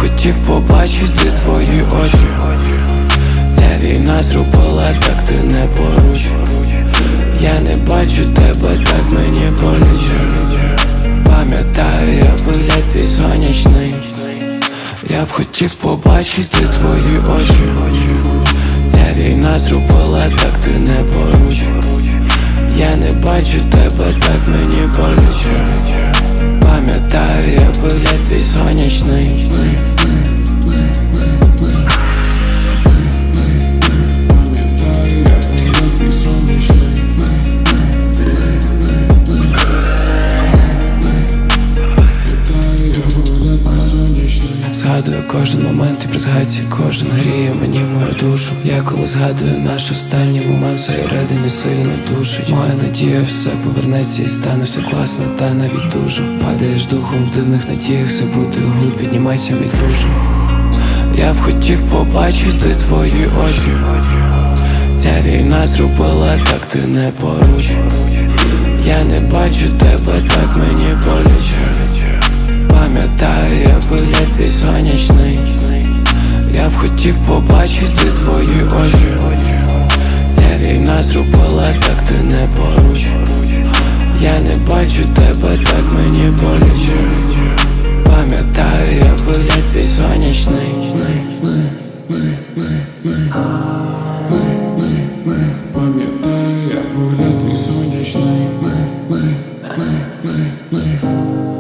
хотів побачити твої очі. Ця війна зробила так, ти не поруч. Я не бачу тебе, так мені боляче. Пам'ятаю я вигляд твій сонячний. Я б хотів побачити твої очі. Ця війна зробила так, ти не поруч. Я не бачу тебе, так мені боляче. Пам'ятаю я вигляд твій сонячний. Згадую кожен момент і при згадці кожен гріє мені мою душу. Я коли згадую наш останній момент, всередині сильно душить. Моя надія, все повернеться і стане все класно, та навіть дуже. Падаєш духом в дивних надіях, все буде гуд, піднімайся, мій друже. Я б хотів побачити твої очі. Ця війна зробила так, ти не поруч. Я не бачу тебе, так мені боляче. Пам'ятаю я вигляд твій сонячний. Я б хотів побачити твої очі. Ця війна зробила так, ти не поруч. Я не бачу тебе, так мені боляче. Пам'ятаю я вигляд твій сонячний. Пам'ятаю я вигляд твій сонячний.